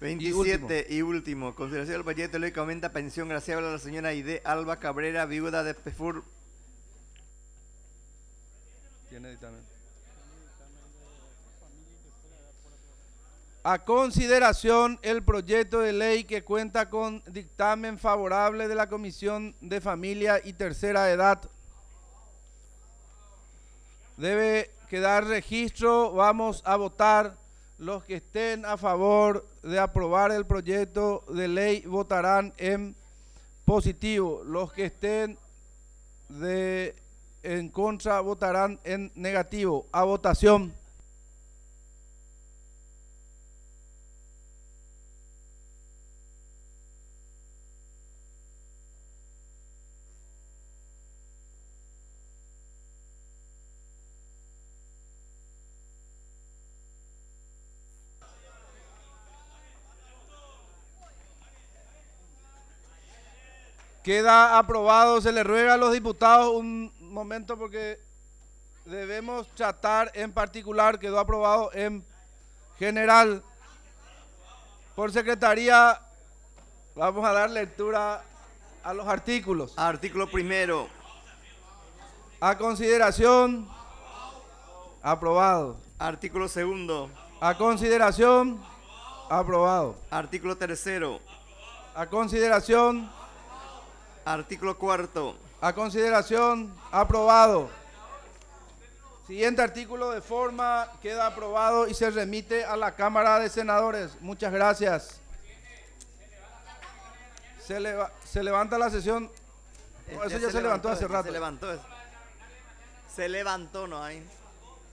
27 y último. Consideración del proyecto de ley que aumenta pensión graciable a la señora Aide Alba Cabrera, viuda de PEFUR. Tiene dictamen. A consideración el proyecto de ley que cuenta con dictamen favorable de la Comisión de Familia y Tercera Edad. Debe quedar registro. Vamos a votar. Los que estén a favor de aprobar el proyecto de ley votarán en positivo. Los que estén en contra votarán en negativo. A votación. Queda aprobado. Se le ruega a los diputados un momento porque debemos tratar en particular. Quedó aprobado en general. Por secretaría vamos a dar lectura a los artículos. Artículo primero. A consideración. Aprobado. Artículo segundo. A consideración. Aprobado. Artículo tercero. A consideración. Artículo cuarto. A consideración. Aprobado. Siguiente artículo de forma queda aprobado y se remite a la Cámara de Senadores. Muchas gracias. Se levanta la sesión. No, eso ya se levantó hace rato. Se levantó, no hay.